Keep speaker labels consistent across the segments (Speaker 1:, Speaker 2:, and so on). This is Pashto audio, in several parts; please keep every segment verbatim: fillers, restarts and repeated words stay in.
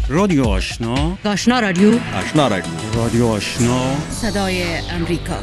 Speaker 1: رادیو آشنا،
Speaker 2: آشنا رادیو،
Speaker 3: آشنا رادیو،
Speaker 1: رادیو آشنا،
Speaker 2: صدای امریکا.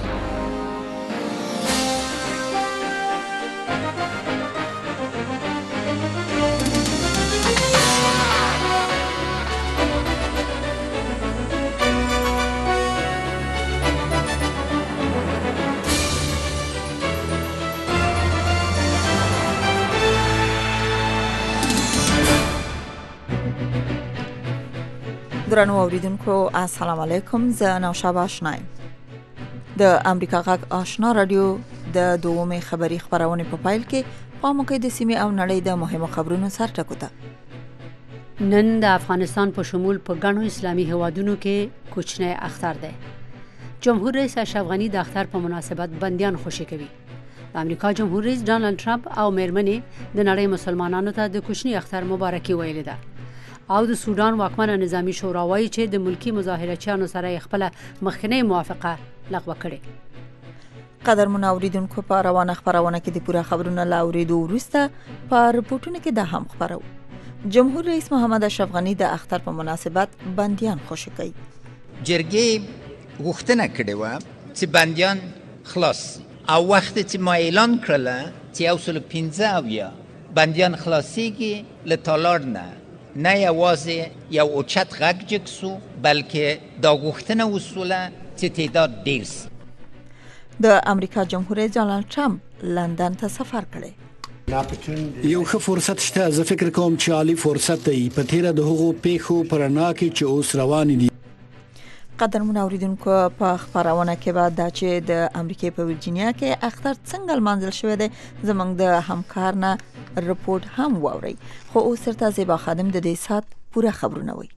Speaker 4: درنو اوریدونکو السلام علیکم. زه نوشابه آشنا یم. د امریکا غږ آشنا رادیو د دومې خبری خبرونه په پایل کې په موقع د سیمې او نړۍ د مهمو خبرونو سر ټکو ته.
Speaker 2: نن د افغانستان په شمول په ګڼو اسلامي هیوادونو کې کوچنی اختر دی. جمهور رئیس اشرف غنی د اختر په مناسبت بندیان خوشی کوي. د امریکا جمهور رئیس ډانلډ ټرمپ او میرمنې د نړۍ مسلمانانو ته د کوچنی اختر مبارکي ویلې ده. او د سودان واکمنه نظامی شورا وایي چې د ملکی مظاهرچیانو سره خپل مخکنی موافقه لغوه کړي.
Speaker 4: قدرمن اوریدونکو په روانه خبرونه کې د پوره خبرونه لاوریدو وروسته په رپورټونو کې د هم خبرو. جمهور رئیس محمد اشرف غنی د اختر په مناسبت بندیان خوشی کوي.
Speaker 5: جرګې غوښتنه کړې و چې بندیان خلاص او وخت چې ما اعلان کړل چې یو سل پنځه اویا بندیان خلاصيږي له تالار نه نه یوازې یو اوچت غږ جګ سو بلکې دا غوښتنه وسوله چې تعداد ډیر سي.
Speaker 4: د امریکا جمهور رئیس ډانلډ ټرمپ لندن ته سفر کړی.
Speaker 6: یو ښه فرصت شته. زه فکر کوم چې عالی فرصت دی په تیره د هغو پیښو پرنا کې چې اوس روان دي.
Speaker 4: قدرمن اوریدونکو په خبرونه کې بعد دا چې د امریکای په ورجینیا کې اختر څنګه لمانځل شوی دی زمونږ د همکار نه رپورت هم واوري. خو اوس تر زیبا خادم د دې سات پوره خبرونه وي.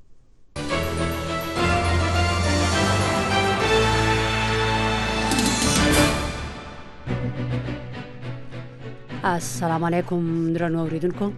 Speaker 2: السلام علیکم درنو اوریدونکو.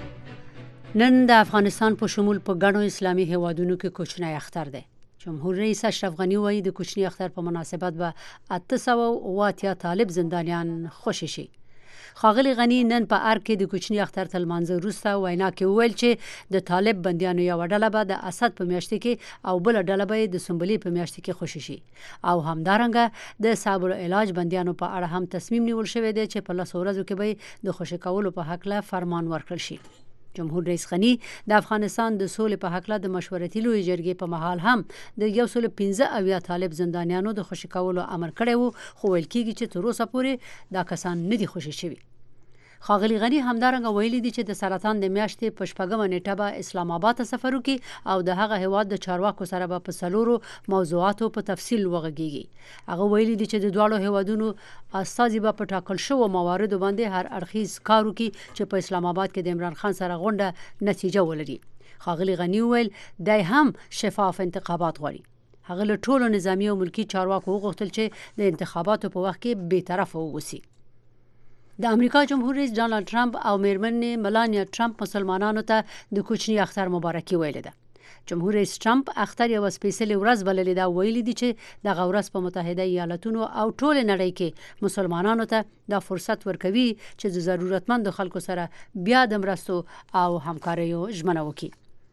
Speaker 2: نن د افغانستان په شمول په ګڼو اسلامي هیوادونو کې کوچنی اختر دی. جمهور رئیس اشرف غنی وایي د کوچنی اختر په مناسبت به اته سوه اوه اتیا طالب زندانیان خوشی شي. ښاغلی غنی نن په ارګ کې د کوچنی اختر تر لمانځه وروسته وینا کې وویل چې د طالب بندیانو یوه ډله به د اسد په میاشت کې او بله ډله به د سنبلې په میاشت کې خوشی شي. او همدارنګه د صابر علاج بندیانو په اړه هم تصمیم نیول شوی دی چې په لسو ورځو کې به د خوشی کولو په هکله فرمان ورکړل شي. جمهور رئیس غنی د افغانستان د سولې په هکله د مشورتي لوی جرګې په محل هم د یو سل پنځه اویا طالب زندانیانو د خوشی کولو امر کړی وو، خو ویل کېږي چې تر اوسه پورې دا کسان نه دي خوشی شوي. ښاغلی غنی همدارنګه ویلي دي چې د سرطان د میاشتې په شپږمه نیټه به اسلام آباد ته سفر وکړي او د هغه هیواد د چارواکو سره به په څلورو موضوعاتو په تفصیل وغږیږي. هغه ویلي دي چې د دواړو هیوادونو استازي به په ټاکل شوو مواردو باندې هر اړخیز کار وکړي چې په اسلام آباد کې د عمران خان سره غونډه نتیجه ولري. ښاغلی غنی ویل دی هم شفاف انتخابات غواړي. هغه له ټولو نظامي او ملکی چارواکو وغوښتل چې د انتخاباتو په وخت کې بی‌طرفه واوسي. د امریکا جمهور رئیس ډانلډ ټرمپ او میرمنې ملانیا ټرمپ مسلمانانو ته د کوچنی اختر مبارکي ویلې ده. جمهور رئیس ټرمپ اختر یو سپیشلي ورځ بللې ده. ویلي دي چې دغه ورځ په متحده ایالاتونو او ټول نړۍ کې مسلمانانو ته دا فرصت ورکوي چې د ضرورتمندو خلکو سره بیا د مرستو او همکاریو ژمنه وکړي.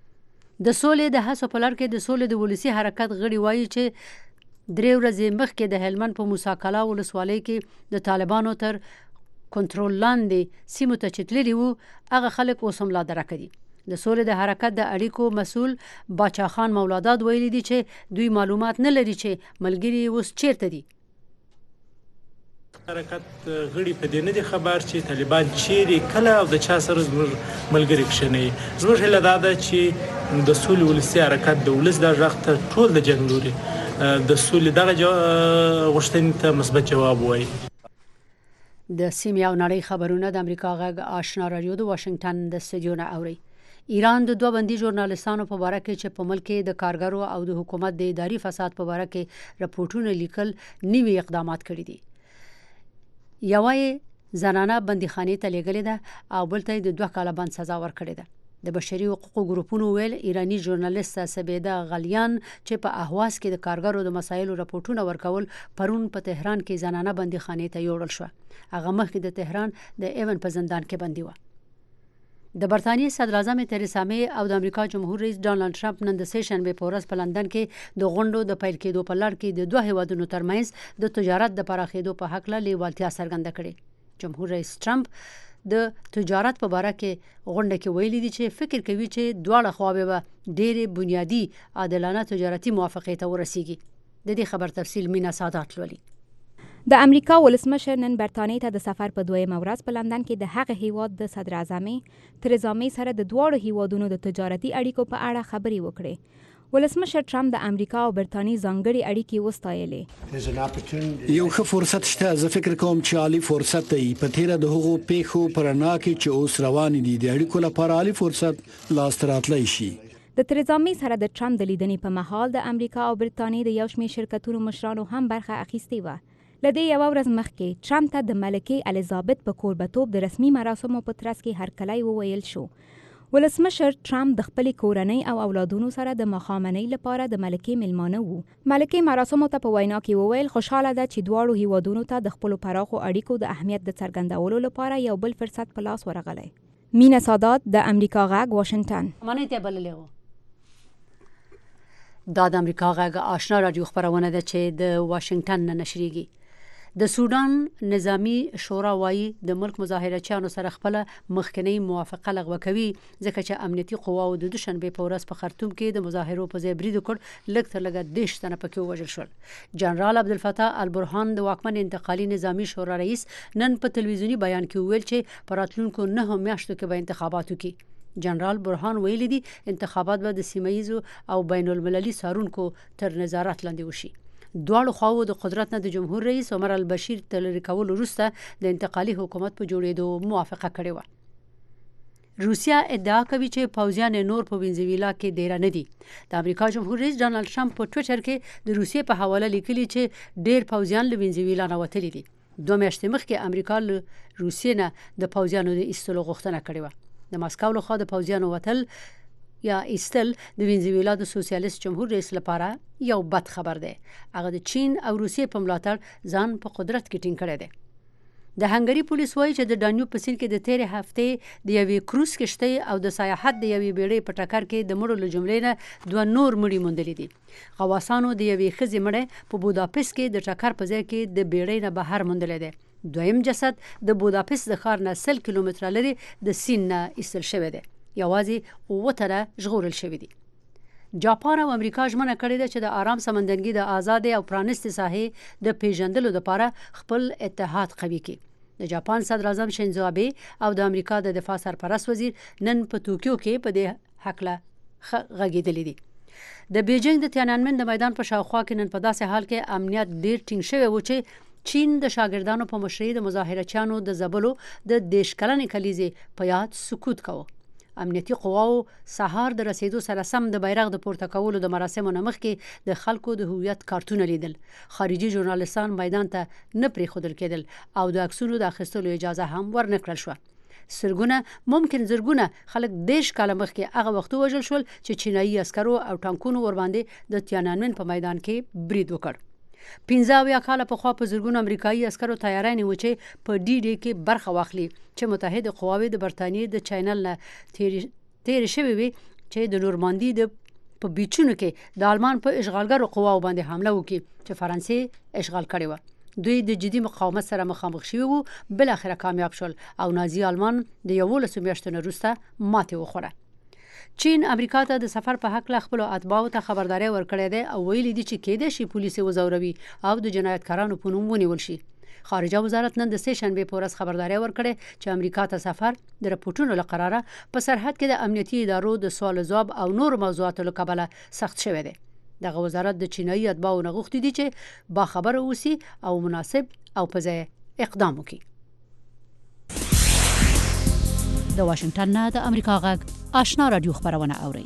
Speaker 2: د سولې د هڅو په لړ کې د سولې د ولسي حرکت غړي وایي چې درې ورځې مخکې د هلمند په موسی کلا ولسوالۍ کې د طالبانو تر کنټرول لاندې سیمو ته چې تللي وو هغه خلک اوس هم لا درکه دي. د سولې د حرکت د اړیکو مسؤل باچا خان مولاداد ویلي دي چې دوی معلومات نه لري چې ملګري اوس چیرته دي.
Speaker 7: حرکت غړي په دې نه دي خبر چې طالبان چیرې کله او د چا سره زموږ ملګري کښني. زموږ هیله دا ده چې د سولې ولسي حرکت د ولس د غږ ته ټول د جنګ لوري د سولې دغه غوښتنې ته مثبت جواب وایي.
Speaker 2: د سیمې او نړۍ خبرونه د امریکا غږ آشنا رادیو د واشنگټن د استودیو نه اوري. ایران د دوه بندي ژورنالستانو په باره کې چې په ملک کې د کارګرو او د حکومت د اداري فساد په باره کې رپورټونه لیکل نوي اقدامات کړي دي. یوه یې زنانه بندیخانې ته لیږلې ده او بل ته د دوه کاله بند سزا ورکړې ده. د بشري حقوقو ګروپونو ویل ایرانی ژورنالیست سبیده غلیان چې په اهواز کې د کارګرو د مسایلو راپورټونه ورکول پرون په تهران کې زنانه بندیخانې ته یوړل شو. هغه مخکې د تهران د ایون په زندان کې بندي و. د برتانیې صدر اعظم تریسا می او د امریکا جمهور رئیس ډانلډ ټرمپ نن د سه شنبه په ورځ په لندن کې د غونډو د پیل کېدو په لړ کې د دوه هیوادونو ترمنځ د تجارت د پراخېدو په حق له لیوالتیا څرګنده کړې. جمهور رئیس ټرمپ د تجارت په اړه کې غونډه کې ویلي دي چې فکر کوي چې دواړه خواوې به ډېرې بنیادی عادلانه تجارتي موافقې ته ورسیږي. د دې خبر تفصیل مینا سادات لولي.
Speaker 3: د امریکا ولسمشر نن برتانیې ته د سفر په دویمه ورځ په لندن کې د هغه هیواد د صدر اعظم تریسا می سره د دواړو هیوادونو د تجارتي اړیکو په اړه خبرې وکړې. ولسمشر ټرمپ د امریکا او برتانیې ځانګړي اړیکې وستایلې.
Speaker 6: یو ښه فرصت شته، زه فکر کوم چې عالی فرصت دی. په تیره د هغو پیښو پرانا کې چې اوس روان دي د اړیکو لپاره عالی فرصت لاس راتلی شي.
Speaker 3: د تریسا می سره د ټرمپ د لیدنې په مهال د امریکا او برتانیې د یو شمېر شرکتونو مشرانو هم برخه اخیستې وه. لدې یو ورځ مخکې ټرمپ ته د ملکې الیزابت په کوربتوب د رسمي مراسمو په ترڅ کې هرکلی وویل شو. ولسمشر ټرمپ د خپلې کورنۍ او اولادونو سره د ماښامنۍ لپاره د ملکې میلمانه وو. ملکې مراسمو ته په وینا کې وویل خوشحاله ده چې دواړو هیوادونو ته د خپلو پراخو اړیکو د اهمیت د څرګندولو لپاره یو بل فرصت په لاس ورغلی. مینا سادات، د امریکا غږ، واشنگټن.
Speaker 2: مننه ته بللې وو. دا د امریکا غږ آشنا رادیو خبرونه ده چې د واشنگټن نه نشریږي. د سودان نظامی شورا وايي د ملک مظاهرچیانو سره خپل مخکنی موافقه لغوه کوي ځکه چې امنیتي قواو د دوشنبه په ورځ په خرطوم کې د مظاهرو په ځای برید وکړ. لږ تر لږه دیش تنه پکې ووژل شول. جنرال عبدالفتاح البرهان د واکمن انتقالي نظامی شورا رئیس نن په تلویزیونی بیان کې وویل چې په راتلونکو نه میاشتو کې به انتخابات وکړي. جنرال برهان ویلي دي انتخابات به د سیمه ییزو او بین المللي څارونکو تر نظارت لاندې وشي. دواړو خواو د قدرت نه د جمهور رئیس عمر البشیر تر لرې کولو وروسته د انتقالي حکومت په جوړېدو موافقه کړې وه. روسیا ادعا کوي چې پوځیان نور په وینزویلا کې ډیر نه دي. د امریکا جمهور رئیس ډانلډ ټرمپ په ټوئیټر کې د روسیې په حواله لیکلي چې ډیر پوځیان له وینزویلا نه وتلي دي. دوه میاشتې مخکې امریکا له روسیې نه د پوځیانو د ایستلو غوښتنه کړې وه. د ماسکو لخوا د پوځیانو وتل یا ایستل د وینزویلا د سوسیالیست جمهور رئیس لپاره یو بد خبر دی. هغه د چین او روسیې په ملاتړ ځان په قدرت کې ټینګ کړی دی. د هنګري پولیس وایي چې د ډانیوب په سیند کې د تیرې هفتې د یوې کروز کشتۍ او د سیاحت د یوې بیړۍ په ټکر کې د مړو له جملې نه دوه نور مړي موندلي دي. غواصانو د یوې ښځې مړی په بوداپست کې د ټکر په ځای کې د بیړۍ نه بهر موندلی دی. دویم جسد د بوداپست د ښار نه سل کیلومتره لرې د سیند نه ایستل شوی دی. یوازې اووه تنه ژغورل شوي دي. جاپان او امریکا ژمنه کړې ده چې د آرام سمندرګي د آزادې او پرانیستې ساحې د پیژندلو لپاره خپل اتحاد قوي کړي. د جاپان صدر اعظم شینزو آبه او د امریکا د دفاع سرپرست وزیر نن په توکیو کې په دې حقله غږېدلي دي. د بیجینګ د تیانانمن د میدان په شاوخوا کې نن په داسې حال کې امنیت ډیر ټینګ شوی و چې چین د شاګردانو په مشرۍ د مظاهرچیانو د زبلو د دیش کلنې کلیزې په یاد سکوت کوو. امنیتي قواو سهار د رسیدو سره سم د بیرغ د پورته کولو د مراسمو نه مخکې د خلکو د هویت کارتونه لیدل. خارجي ژورنالیستان میدان ته نه پرېښودل کېدل او د عکسونو د اخیستلو اجازه هم ورنه کړل شوه. سرګونه ممکن زرګونه خلک دیش کاله مخکې هغه وخت وژل شول چې چینایي عسکرو او ټانکونو ورباندې د تیانانمن په میدان کې برید وکړ. پنځه اویا کاله پخوا په زرګونو امریکایي عسکرو تیاری نیوه چې په ډي ډي کې برخه واخلي چې متحده قواوې د برتانیې د چینل نه تېرې شوې وي چې د نورماندي د په بیچونو کې د آلمان په اشغالګرو قواو باندې حمله وکړي چې فرانسې اشغال کړې وه. دوی د جدي مقاومت سره مخامخ شوي وو، بل اخره کامیاب شول او نازي آلمان د یولسو میاشتو نه وروسته ماتې وخوړه. چین امریکا ته د سفر په حق له خپل اتباعو ته خبرداري ورکړې ده او ویلي دي چې کېدای شي پولیس وزوروي او د جنایتکارانو په نوم ونیول شي. خارجه وزارت نن د سه شنبه په ورځ خبرداري ورکړې چې امریکا ته سفر د رپورټونو له قراره په سرحد کې د امنیتي ادارو د سوال ځواب او نور موضوعاتو له کبله سخت شوی دی. دغه وزارت د چینایي اتباعو نه غوښتي دي چې با خبره اوسي او مناسب او په ځای اقدام وکړي. د واشنگټن نه د امریکا غږ آشنا رادیو خبرونه اوري.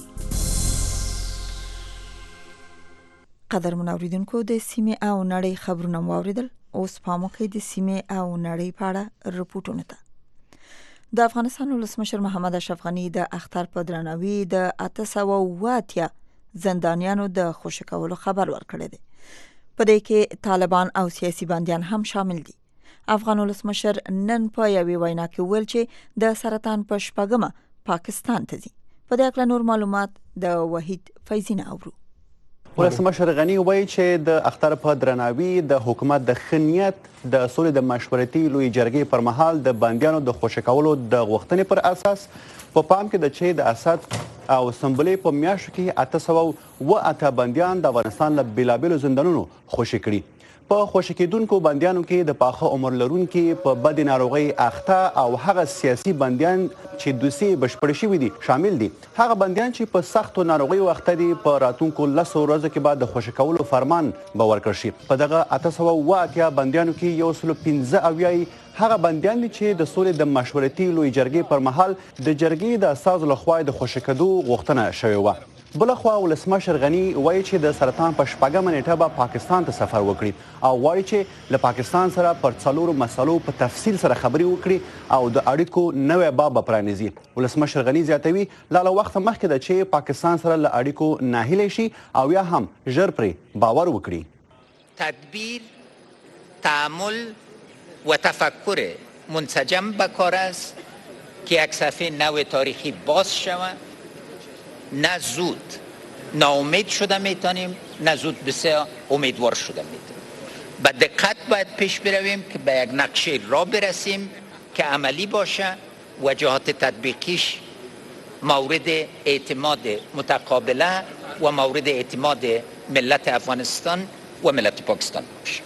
Speaker 4: قدرمن اوریدونکو د سیمه او نړۍ خبرونه واوریدل. اوس پامو کې د سیمه او نړۍ په اړه رپورټونه ده. د افغانستان ولسمشر محمد اشرف غنی د اختر په درناوي د اته سوه اوه اتیا زندانیانو د خوشی کولو خبر ورکړی دی. په دې کې طالبان او سیاسي بندیان هم شامل دي. افغان ولسمشر نن په یوې وینا کې ویل چې د سرطان په شپږمه پاکستان ته ځي. په دې اړه نور معلومات د وحید فیضي نه اورو.
Speaker 8: ولسمشر غني وایي چې د اختر په درناوي د حکومت د ښه نیت د سولې د مشورتي لویې جرګې پر مهال د بندیانو د خوشي کولو د غوښتنې پر اساس په پا پام کې د چې د اسد او سنبلې په میاشتو کې اته سوه اوه اته بندیان د افغانستان له بېلابېلو زندانونو خوشي کړي. په خوشي کېدونکو بندیانو کې د پاخه عمر لرونکي په بدې ناروغۍ اخته او هغه سیاسي بندیان چې دوسیې بشپړې شوي دي شامل دي. هغه بندیان چې په سختو ناروغیو اخته دي په راتلونکو لسو ورځو کې به د خوشي کولو فرمان به ورکړل شي. په دغه اته سوه اوه اتیا بندیانو کې یو سلو پنځه اویا هغه بندیان دي چې د سولې د مشورتي لویې جرګې پر مهال د جرګې د استازو لخوا د خوشي کېدو غوښتنه شوې وه. بلخوا ولسمشر غني وایي چې د سرطان په شپږمه نیټه به پاکستان ته سفر وکړي او وایي چې له پاکستان سره پر څلورو مسلو په تفصیل سره خبرې وکړي او د اړیکو نوی باب به پرانیزي. ولسمشر غني زیاتوي لا له وخته مخکې ده چې پاکستان سره له اړیکو ناهیلی شي او یا هم ژر پرې باور وکړي.
Speaker 5: تدبیر، تعامل و تفکر منسجم به کار است که یک صفحه نو تاریخی باز شود. نه زود ناامید شده میتونیم، نه زود بسیار امیدوار شده میتونیم. با دقت باید پیش برویم که به یک نقشه را برسیم که عملی باشه و جهات تطبیقیش مورد اعتماد متقابله و مورد اعتماد ملت افغانستان و ملت پاکستان باشه.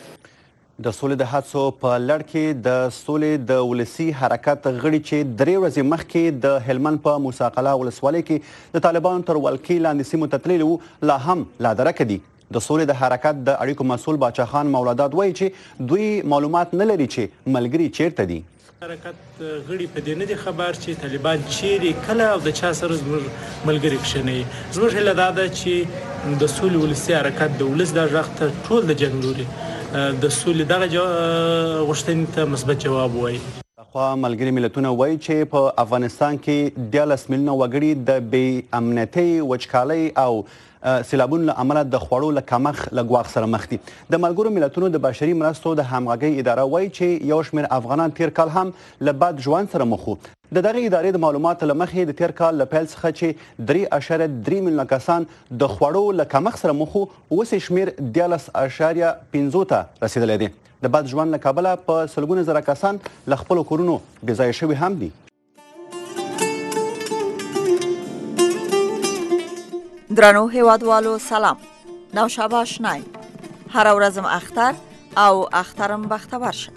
Speaker 8: د سولې د هڅو په لړ کې د سولې د ولسي حرکت غړي چې درې ورځې مخکې د هلمند په موسی قلعه ولسوالۍ کې د طالبانو تر ولکې لاندې سیمو ته تللي وو لا هم لا درکه دي. د سولې د حرکت د اړیکو مسؤل باچا خان مولاداد وایي چې دوی معلومات نه لري چې ملګري چیرته دي.
Speaker 7: حرکت غړي په دې نه دي خبر چې طالبان چیرې کله او د چا سره زموږ ملګري کښېنوي. زموږ هیله دا ده چې د سولې ولسي حرکت د ولس دا غږ ته ټول د جنګ لوري د سولې دغه غوښتنې ته مثبت جواب وایي.
Speaker 8: خوا ملګري ملتونه وایي چې په افغانستان کې دیارلس میلیونه وګړي د بې امنیتۍ، وچکالۍ او سیلابونو له امله د خوړو له کمښت له ګواښ سره مخ دي. د ملګرو ملتونو د بشري مرستو د همغږۍ اداره وایي چې یو شمېر افغانان تیر کال هم له بد ژوند سره مخ وو. د دغې ادارې د معلوماتو له مخې د تیر کال له پیل څخه چې درې اعشاریه درې میلیونه کسان د خوړو له کمښت سره مخ وو، اوس یې شمېر دیارلس اعشاریه پنځو ته رسېدلی دی. د بد ژوند له کبله په سلګونه زره کسان له خپلو کورونو بېځایه شوي هم دي.
Speaker 4: درنو هیوادوالو سلام. نوشابه آشنایم. هر ورځم اختر او اخترم بختور شه.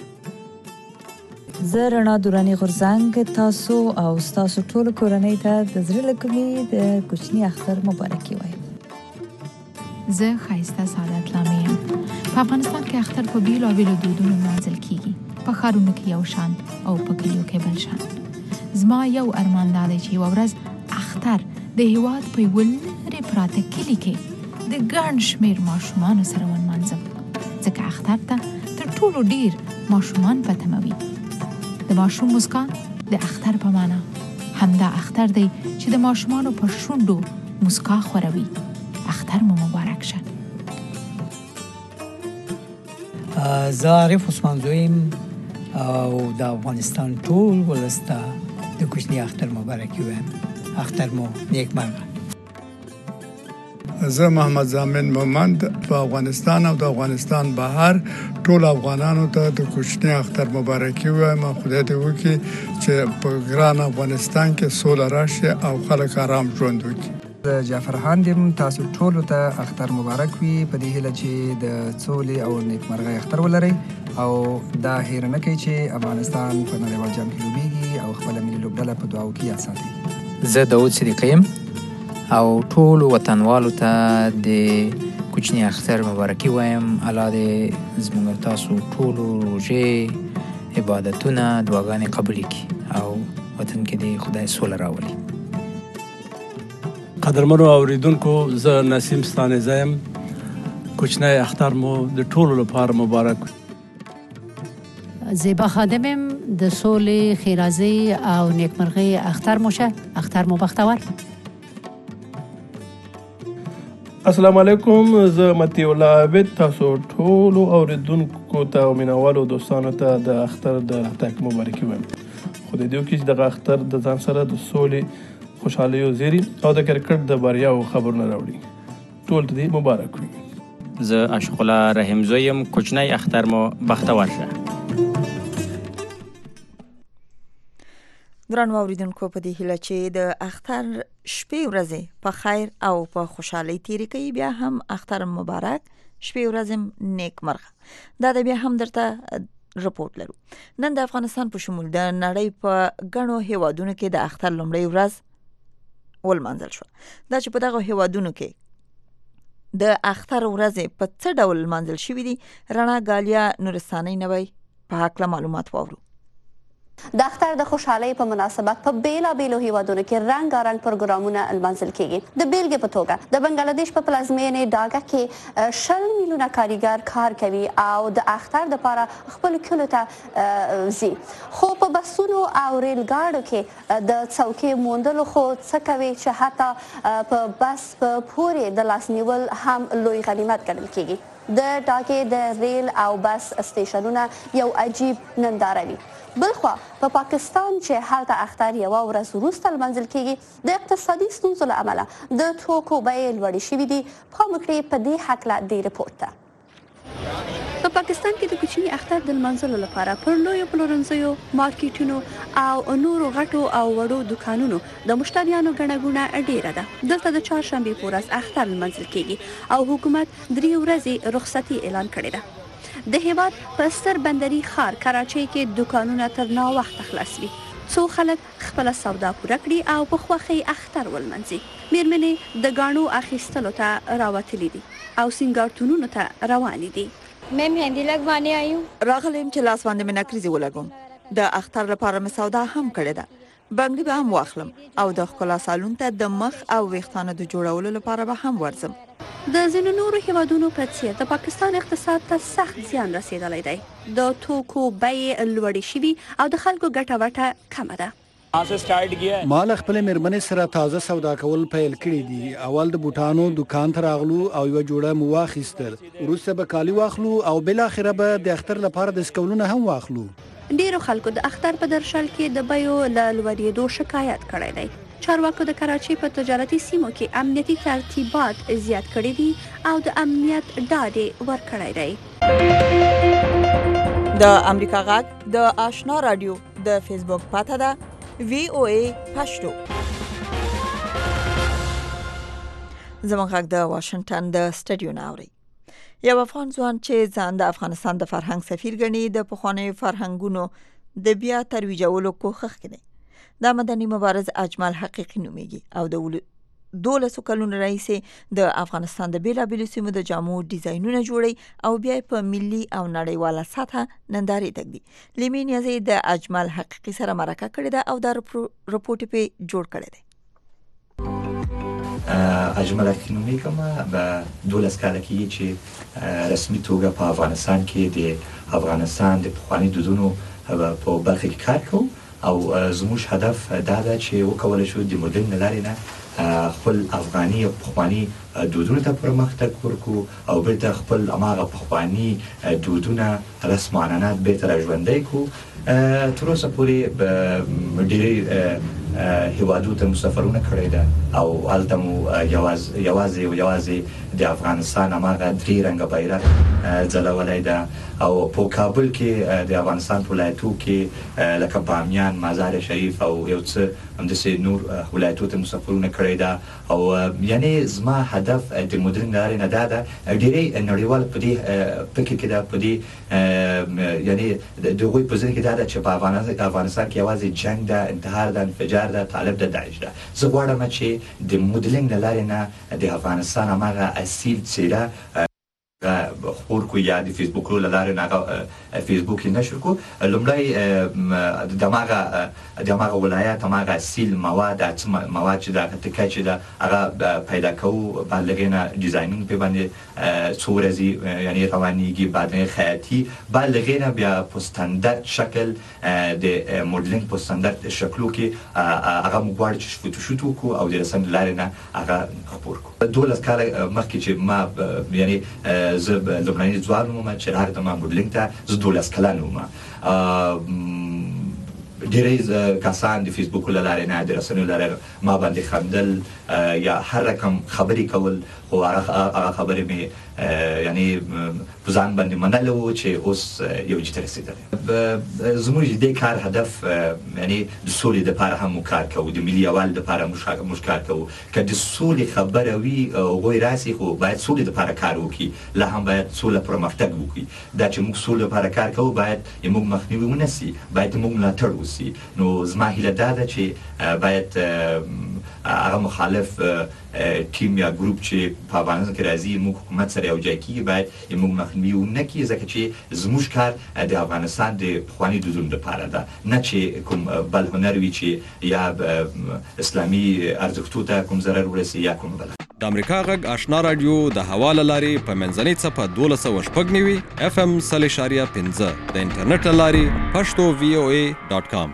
Speaker 9: زه رڼا دوراني غورځنګ تاسو او ستاسو ټولو کورنۍ ته د زړه له کومې د کوچني اختر مبارکي وایم.
Speaker 10: زه ښایسته سعادت لامې یم. په افغانستان کې اختر په بېلابېلو دودونو لمانځل کیږي. په ښارونو کې یو شان او په کلیو کې بل شان. زما یو ارمان دا دی چې یوه ورځ اختر د هېواد په یوه لرې پراته کلي کې د ګڼ شمېر ماشومانو سره ونمانځم، ځکه اختر ته تر ټولو ډېر ماشومان په تمه وي. د ماشوم مسکا د اختر په معنا همدا اختر دی چې د ماشومانو په شونډو مسکا خوروي. اختر مو مبارک شه.
Speaker 11: زه عارف عثمان زویم او د افغانستان ټول ولس ته د کوچني اختر مبارکي وایم. اختر مو نیکمرغه.
Speaker 12: زه محمد زامن مومند په افغانستان او د افغانستان بهر ټول افغانانو ته د کوچني اختر مبارکي وایم. خدای دې وکړي چې په ګران افغانستان کې سوله راشي او خلک آرام ژوند وکړي.
Speaker 13: جعفر هاندیم تاسو ټولو ته اختر مبارک وي په دې هیله چې د سولې او نیکمرغۍ اختر ولرئ او دا هیر نه کوي چې افغانستان په نړیوال جام کې لوبیږي او خپله ملي لوبډله په دعاو کې یاد ساتي.
Speaker 14: زه داود صدیقی یم او ټولو وطنوالو ته د کوچني اختر مبارکي وایم. الله دې زموږ تاسو ټولو روژې، عبادتونه، دعاګانې قبولې کړي او وطن کې دې خدای سوله راولي.
Speaker 15: قدرمنو اوریدونکو، زه نسیم ستانزه یم. کوچنی اختر مو د ټولو لپاره مبارک وي.
Speaker 2: زیبا خادم یم. د سولې، ښېرازۍ او نیکمرغۍ اختر مو شه. اختر مو بختور.
Speaker 16: السلام علیکم، زه مطیع الله عابد تاسو ټولو اوریدونکو ته او مینوالو دوستانو ته د اختر د تک مبارکي وایم. خو د دې کې چې دغه اختر د ځان سره د سولې خوشحالیو زیری او د کرکټ د بریاو خبرونه راوړي. ټول ته دې مبارک وي.
Speaker 17: زه عاشق الله رحیم زوی یم. کوچنی اختر مو بختور شه.
Speaker 4: درنو اوریدونکو په دې هیله چې د اختر شپې ورځې په خیر او په خوشحالۍ تیرې کوي. بیا هم اختر مبارک، شپې ورځې نیکمرغه. دا د بیا هم درته رپورت لرو. نن د افغانستان په شمول د نړۍ په ګڼو هیوادونو کې د اختر لومړۍ ورځ ولمانځل شو. دا چې په دغه هیوادونو کې د اختر ورځې په څه ډول لمانځل شوې دي، رڼا ګالیا نورستانۍ نوی په هکله معلومات واورو.
Speaker 18: د اختر د خوشحالۍ په مناسبت په بیلابیلو هیوادونو کې رنګارنګ پروګرامونه لمانځل کیږي. د بیلګې په توګه د بنگلادیش په پلازمینې ډاکا کې شل میلیونه کاریګر کار کوي او د اختر لپاره خپل کلو ته ځي. خو په بسونو او ریل ګاډو کې د څوکۍ موندلو خو څه کوي چې حتی په بس په پورې د لاس نیول هم لوی غنیمت ګڼل کیږي. د ډاکې د ریل او بس سټیشنونه یو عجیب ننداره وي. بلخوا په پاکستان چې هلته اختر یوه ورځ وروسته لمانځل کیږي، د اقتصادي ستونزو له امله د توکو بیې لوړې شوي دي. پام وکړئ په دې هکله دې رپورټ ته. په پاکستان کې د کوچني اختر د لمانځلو لپاره پر لویو پلورنځیو، مارکیټونو او نورو غټو او وړو دکانونو د مشتریانو ګڼه ګوڼه ډیره ده. دلته د چهارشنبې په ورځ اختر لمانځل کیږي او حکومت درې ورځې رخصتي اعلان کړې ده. د هیواد په ستر بندري ښار کراچۍ کې دکانونه تر ناوخته خلاص وي. څو خلک خپله سودا پوره کړي او په خوښۍ اختر ولمانځي. میرمنې د ګاڼو اخیستلو ته راوتلي دي او سینګارتونونو ته روانې دي.
Speaker 19: मैं मेहंदी लगवाने आई हूँ.
Speaker 4: راغلم چې لاس باندې مې نکریزې ولګوم. د اختر لپاره مې سودا هم کړې ده. بنګړي به هم واخلم او د ښکلا سالون ته د مخ او ویښتانو د جوړولو لپاره به هم ورځم.
Speaker 18: د ځینو نورو هیوادونو په څیر د پاکستان اقتصاد ته سخت زیان رسیدلی دی. د توکو بیې لوړې شوي او د خلکو ګټه وټه کمه ده.
Speaker 6: مال خپل میرمنې سره تازه سودا کول پیل کړی دي. اول د بوټانو دکان ته راغلو او یو جوړه مو واخیستل. وروسته به کالي واخلو او بل اخره به د اختر لپاره د سکولونه هم واخلو.
Speaker 18: ډیرو خلکو د اختر په درشل کې د بیو له لوړېدو شکایت کړی دی. چارواکو د کراچۍ په تجارتي سیمو کې امنیتي ترتیبات زیات کړي دي او د امنیت ډاډ ورکړی دی.
Speaker 4: د امریکا غږ د آشنا رادیو د فیسبوک پاته ده وی او ای پښتو. زموږ غږ د واشنگټن د سټډیو نه اوري. یو افغان ځوان چې ځان د افغانستان د فرهنګ سفیر ګڼي د پخوانیو فرهنګونو د بیا ترویجولو کوښښ کوي. دا مدني مبارز اجمل حقیقي نومیږي او د دولسو کلونو راهیسې د افغانستان د بیلابیلو سیمو د جامو ډیزاینونه جوړي او بیا په ملي او نړیواله سطحه نندارې تږدي. لیمي نیازي د اجمل حقیقي سره مرکه کړې ده او دا رپورټ په جوړ کړی دی.
Speaker 20: اجمل حقیقي نومیږم. به دولس کاله کېږي چې رسمي توګه په افغانستان کې د افغانستان د پخواني دودونو په برخه کې کار کوو او زموږ هدف دا ده چې وکولای شو د مدرن له لارې نه خپل افغاني او پخواني دودونو ته پرمختګ ورکړو او بیرته خپل هماغه پخواني دودونه رسم عنعنات بیرته راژوندی کړو. تر اوسه پورې به ډېرې هیوادو ته مسافرونه کړې ده او هلته مو یوازې یوازې یوازې د افغانستان هماغه درې رنګه بیرغ ځلولی ده او په کابل کې د افغانستان په ولایتو کې لکه بامیان، مزار شریف او یو څه همداسې نور ولایتو ته مسافرونه کړې ده. او یعنی زما هدف د مدرن لارې نه دا ده ډېری نړیوال په دې فکر کې ده، په دې یعنی د هغوی په ذهن کې دا ده چې په افغانستان کې یوازې جنګ ده، انتحار ده، انفجار ده، طالب ده، داعش ده. زه غواړم چې د مدلنګ له لارې نه د افغانستان هماغه اصیل څېره خپور کو یا د فیسبوک له لارې نه فیسبوک یې نشر کو. لومړی دماغه دماغه ولایت هماغه اصیل مواد مواد چې د تکه چې د هغه پیدا کوو، بعد لغې نه ډیزاینینګ په باندې څو ورځې یعنی روانیږي، بعد خیاطي، بعد لغې نه بیا په ستاندرد شکل د موډلینګ په ستاندرد شکلو کې هغه موږ غواړو چې فوټوشوټ وکړو او د رسنیو له لارې نه هغه خپور کړو. دولس کاله مخکې چې ما یعنی زه لومړنی ځوان وم چې راغلم موډلینګ ته، زه دولس کلن وم. ډېری کسان د فیسبوک له لارې نه د رسنیو له لارې ما باندې خندل یا هر رقم خبرې کول، خو هغه خبرې مې یعنی په ځان باندې منلې وو چې اوس یو ځای ته رسېدلی. زموږ د دې کار هدف یعنی د سولې دپاره هم موږ کار کوو، د ملي یووالي دپاره موږ کار کوو. که د سولې خبره وي هغوی راسي، خو باید سولې دپاره کار وکړي، لا هم باید سوله پرمختګ وکړي. دا چې موږ سولې دپاره کار کوو باید موږ مخنیوي ونه سي، باید موږ ملاتړ وسي. نو زما هیله دا ده چې باید هغه مخالف ټیم یا ګروپ چې په افغانستان کې راځي موږ حکومت سره یو ځای کېږي، باید موږ مخنیوي ونه کړي، ځکه چې زموږ کار د افغانستان د پخواني دودونو لپاره ده، نه چې کوم بل هنر وي چې یا اسلامي ارزښتونو ته کوم ضرر ورسي یا کوم بل.
Speaker 21: د امریکا غږ آشنا رادیو د هوا له لارې په منځنۍ څپه دولس سوه شپږ نوي اف ام سل اشاریه پنځه د انټرنیټ له لارې پښتو وی او ای ډاټ کام.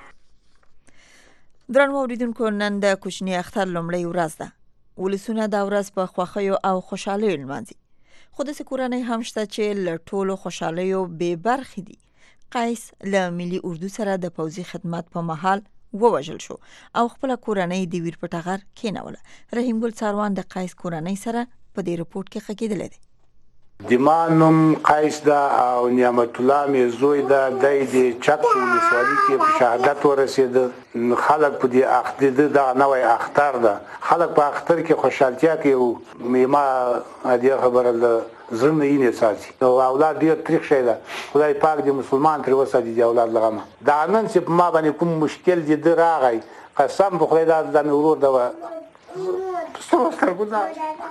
Speaker 4: درنو اوریدونکو، نن د کوچني اختر لومړۍ ورځ ده. ولسونه دا ورځ په خوښیو او خوشحالیو لمانځي، خو داسې کورنۍ هم شته چې له ټولو خوشحالیو بې برخې دي. قیس له ملي اردو سره د پوځي خدمت په مهال ووژل شو او خپله کورنۍ د ویر په ټغر کېنوله. رحیم ګل څاروان د قیس کورنۍ سره په دې رپورټ کې غږېدلی دی.
Speaker 22: د ما نوم قیس ده او نعمت الله مې زوی ده. دی د چک ولسوالي کې په شهادت ورسېده. خلک په دې اختر ده، دغه نوی اختر ده، خلک په اختر کې خوشحالتیا کوي او ما دې خبره له زړه نه یې ساتي. او اولاد ډېر تریخ شی ده، خدای پاک دې مسلمان ترې وساتي د اولاد له غمه. دغه نن چې په ما باندې کوم مشکل دې ده راغی، قسم په خدای دا د مې ورور ده په سترګو سترګو ده.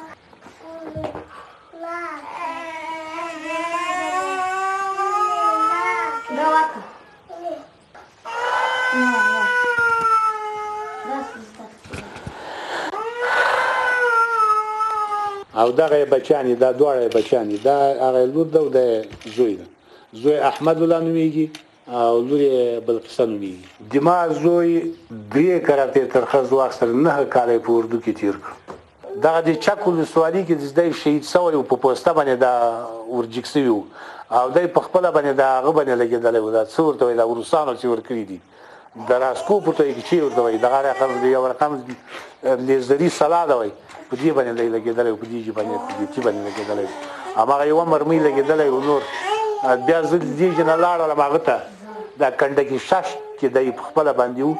Speaker 22: او دغه بچانی دا دواړه بچانی دا هغه لور ده او د زوی ده. زوی احمد الله نومیږي او لور یې بلقیسه نومیږي. د ما زوی درې کراتې ترخه واخیستل، نه کاله په اردو کې تیر کړ. دغه د چک ولسوالي کې دی شهید سوی او په پوسته باندې دا ورجګ سوی و او دی په خپله باندې د هغه باندې لګېدلی و. دا څه ورته وایي، دا روسانو چې ورکړي دي، د راسکوپ ورته وایي چې ورته وایي، دغه رقم یو رقم لیزري سلا ده وایي، په دې باندې دی لګېدلی و، په دې باندې په دې باندې لګېدلی و. هماغه یوه مرمۍ لګېدلی و. نور بیا زه د دې چې نه لاړلم هغه ته، دا کنډکي شش کې دی په خپله باندې و،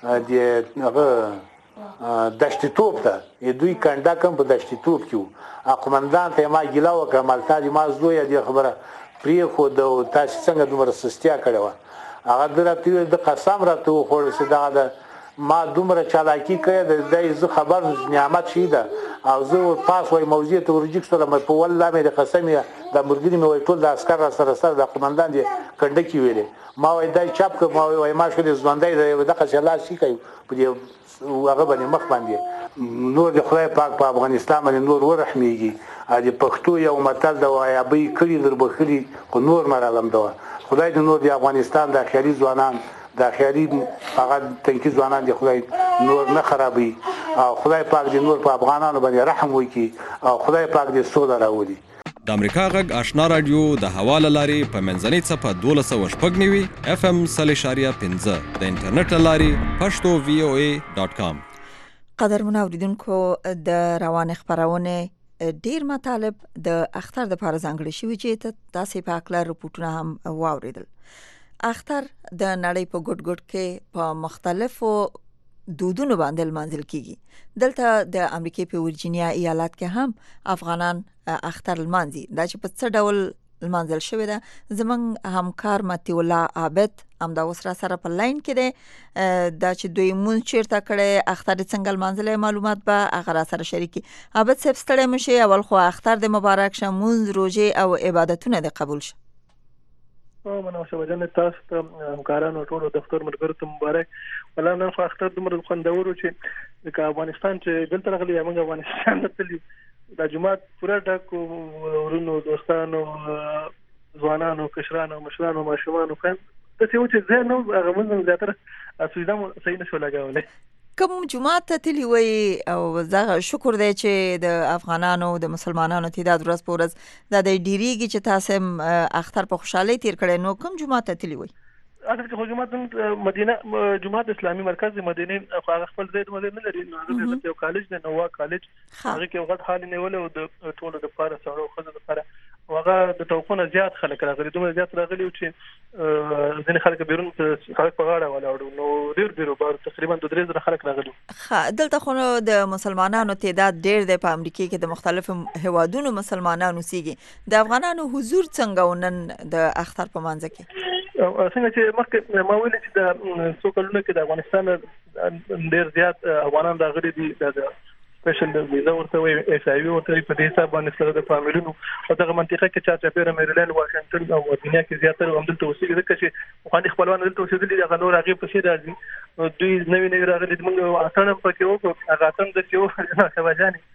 Speaker 22: د هغه دشتي توپ ته دوی کنډک هم په دشتي توپ کې و. قومندان ته ما ګیله وکړه، مالتا دې ما زویه دې خبره پرېښوده او تاسې څنګه دومره سستیا کړې وه. هغه ده راته وویل، د قسم راته وخوړ چې دغه ده ما دومره چالاکي کړې ده، دی زه خبر نعمت شي ده او زه پاس وایي موضوع ته ورجګ شولم، په والله مې د قسم یې د ملګري مې وایي ټول د عسکر را سره سره د قومندان دې کنډکي ویلې. ما وایي دی چاپ کړ، ما وایي ما ښه دې ژوندی دی، دغسې لاس شي کوي په دې هغه باندې مخ باندې. نور د خدای پاک په افغانستان باندې نور ورحمېږي. د پښتو یو متل ده، وایي ابۍ کړي در بخلي خو نور مرالم ده. خدای دې نور د افغانستان د خیالي ځوانان، د خیالي هغه تنکي ځوانان دې خدای نور نه خرابوي او خدای پاک دې نور په افغانانو باندې رحم وکړي او خدای پاک دې سوله راولي.
Speaker 21: د امریکا غږ آشنا رادیو د هوا له لارې په منځنۍ څپه دولس سوه شپږ نوي اف ام سل اشاریه پنځه د انټرنیټ له لارې پښتو وی او ای ډاټ کام.
Speaker 4: قدرمن اوریدونکو، د روان خبرونه ډیر مطالب د اختر د لپاره ځانګړي شوي چې تاسو په اکلر رپورټونه هم واوریدل. اختر د نړۍ په ګډ ګډ کې په مختلفو دودونو باندې لمانځل کیږي. دلته د امریکای په ورجینیا ایالت کې هم افغانان اختر لمانځي. دا چې په څه ډول لمانځل شوی ده، زمونږ همکار متی الله عابد همدا اوس را سره په لاین کې دی. دا چې دوی مونځ چیرته کړی، اختر څنګه لمانځلی، معلومات به هغه را سره شریکي. عابد صاحب ستړی مه شئ، اول خو اختر د مبارک شه، مونځ، روژې او عبادتونه د قبول شه.
Speaker 16: مناسبه جن تاسو ته همکارانو ټولو دفتر مرګرو ته مبارک. ولا نن خو اختر دومره خوندور چې د افغانستان چې دلته راغلي موږ افغانستان ته تللی، د جمعه پوره ډک ورونو، دوستانو، ځوانانو، کشرانو، مشرانو، ماشومانو خان ته چې و چې زه نو هغه موږ زیاتره اسویدم صحیح نشو لګولې.
Speaker 4: کوم جمعه ته تللی وای او زه شکر دی چې د افغانانو د مسلمانانو تعداد ورځ په ورځ دا د ډیریږي چې تاسو اختر په خوشحالۍ تیر کړی. نو کوم جمعه ته تللی وای؟
Speaker 16: اصل کې جماعت مدینه جماعت اسلامي مرکز مدینه هغه خپل ځای د مدینه لري نو هغه د یو کالج د نووا کالج هغه کې وخت حال نیول او د ټولو د لپاره سره خزه لپاره هغه د توقونه زیات خلک راغلي دومره زیات راغلي چې ځینې خلک بیرون خلک په غاړه ولاړو نو ډیر ډیر بار تقریبا د درې زره خلک راغلي.
Speaker 4: ښه دلته خو د مسلمانانو تعداد ډیر دی په امریکا کې د مختلفو هوادونو مسلمانانو سیږي د افغانانو حضور څنګه ونن د اختر په مانځ کې
Speaker 16: څنګه چې مخکې ما ویل چې د څو کلونو کې د افغانستان ډیر زیات افغانان راغلي دي د سپیشل ویزا ورته وي ایس آی وي ورته په دې حساب باندې سره د فامیلونو او دغه منطقه کې چا چا پیره میریلند واشنگټن او دنیا کې زیاتره هم دلته اوسېږي ځکه چې خو خپلوان دلته اوسېدلي هغه نور هغه په څیر راځي نو دوی نوی نوی راغلي موږ اتنه پکې وو هغه اتنه د کېو سباجاني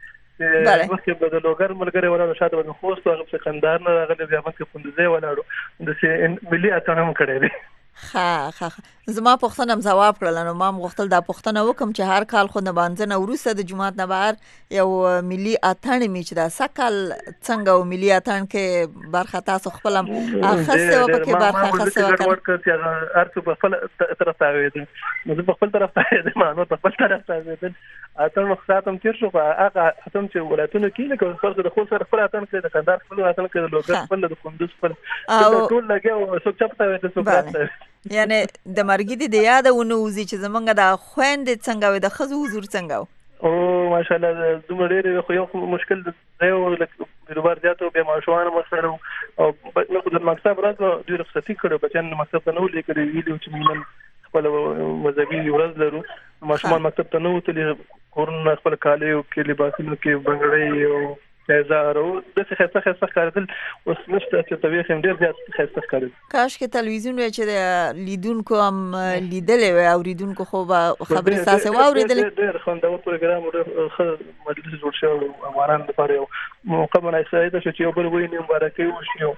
Speaker 16: مخکې به د لوګر ملګری ولاړو شاته به خوست هغه په کندهار نه راغلی بیا مخکې پوندځای ولاړو د سي ملي اتنه هم کړی دی.
Speaker 4: ښه ښه زما پوښتنه هم ځواب کړل نو ما غوښتل دا پوښتنه وکم چې هر کال خو نه باندې نه وروسته د جماعت نه بهر یو ملي اتن می چې دا سکل څنګه او ملي اتن کې برخه تاسو خپل اخصه او پکې برخه اخصه
Speaker 16: وکړه چې هر څه په خپل طرف ته وي نو په خپل طرف ته دی ما نو په خپل طرف ته وي اتن مخاطم تیر شو هغه اتن چې ولایتونو کې لکه خلک د خپل سره خپل اتن کې د کندهار خپل اتن کې د لوګر خپل د کندوز خپل ټول لګي او څوک چپتا وي څوک راځي
Speaker 4: یعنی د مرګ دي یادونه وزي چې زمونږ د خويند څنګه وي د خزو حضور څنګه
Speaker 16: او ماشاءالله دومره ډېر خو یو مشکل دی او لکه زیاتو به ماشومان مسره او نو د مکتب راځو د رخصتي کړو بچن مکتب ته نو لیکلي ویلو چې موږ خپل مذهبي ورځ لرو ماشومان مکتب ته نو تللی کورن خپل کالي او کې لباسونو کې بنگړې او زارو د څه خاصه خاصه کارول اوس نشته چې طبيعي هم ډیر زیات خاصه کارول
Speaker 4: کاش کې تلویزیون وی چې د لیدونکو هم لیدلې او اوریدونکو خو خبرې تاسو واوریدلې
Speaker 16: ډیر خوندور پروګرام او مجلس جوړ شو افغانان لپاره یو موقع مناسبه ده چې یو بل ویني مبارکي وشي او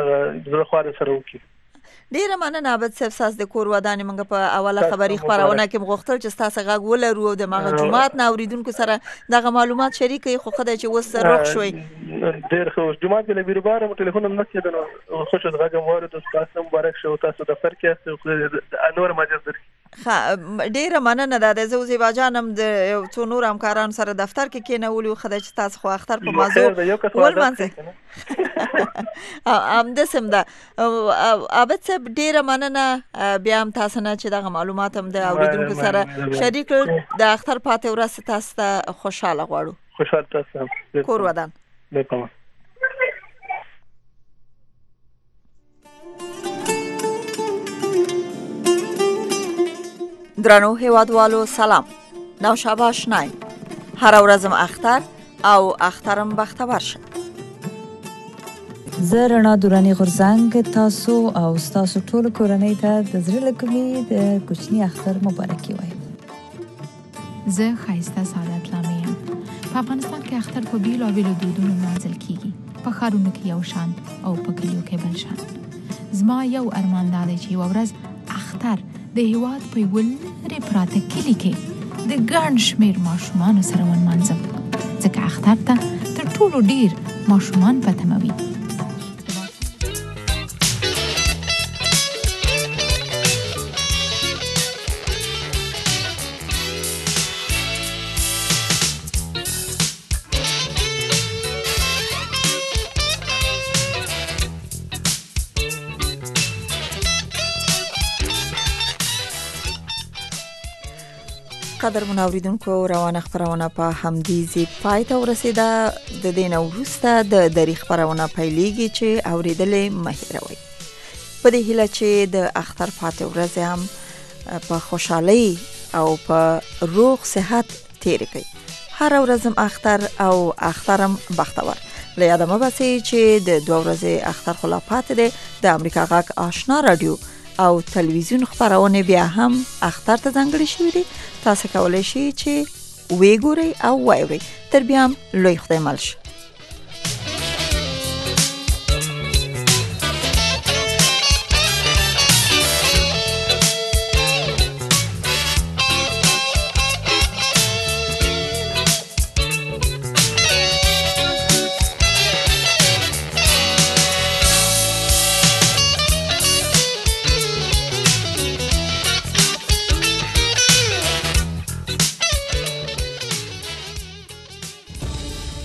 Speaker 16: زړه خواله سره وکړي.
Speaker 4: ډیره مننه عبد صاحب ساس د کور ودانې موږ په اوله خبري خبرونه کې مغختل چې تاسو غږ ولرو او د مغه جمعات نه اوریدونکو سره دغه معلومات شریکي خو خدای چې وس روغ شوي
Speaker 16: ډیر خو جمعات کې بیربار مو ټلیفون هم نشي دنو خوش دغه مورد تاسو مبارک شو تاسو د فرق کې انور ماجر در
Speaker 4: ښه ډیره مننه د زوزي باجانم د څو نور همکاران سره دفتر کې کېنولو خدای چې تاسو خو اختر په موضوع ولمنځه ام د سم دا عبد صاحب ډیره مننه بیا هم تاسو نه چې دغه معلومات هم د اوریدونکو سره شریک د اختر پاتې ورځ تاسو ته خوشاله غواړو.
Speaker 16: خوشاله تاسو
Speaker 4: کور ودان
Speaker 16: بالکل.
Speaker 4: درنو هیوادوالو سلام. نو شابه آشنای هر ورځم اختر او اخترم بختور شه.
Speaker 9: زه رڼا دورانی غورځنګ تاسو او تاسو ټول کورنۍ ته د زړه له کومې د کوچني اختر مبارکي وایم.
Speaker 10: زه خایسته سعادت لامې یم. په افغانستان کې اختر په بیلابیلو دودونو لمانځل کیږي. په ښارونو کې یو شان او په کلیو کې بل شان. زما یو ارمان دا دی چې یوه ورځ اختر د هیواد په یوه لرې پراته کلي کې د ګڼ شمېر ماشومانو سره ونمانځم ځکه اختر ته تر ټولو ډېر ماشومان په تمه وي.
Speaker 4: قدر منوریدونکو روانه خبرونه په همدې ځای پای ته ورسیده. د دې نه وروسته د دری خبرونه پیلېږي چې اوریدلې مه هېروئ. په دې هیله چې د اختر پاتې ورځې هم په خوشحالۍ او په روغ صحت تېرې کړئ. هر ورځم اختر او اخترم بختور. له یاده مه باسئ چې د دوه ورځې اختر خو لا پاتې دی. د امریکا غږ آشنا رادیو او تلویزیون خبرونه بیا هم اختر ته ځانګړي شوي دي. تاسو کولی شئ چې ویې ګورئ او واورئ. تر بیا هم لوی خدای مل شه.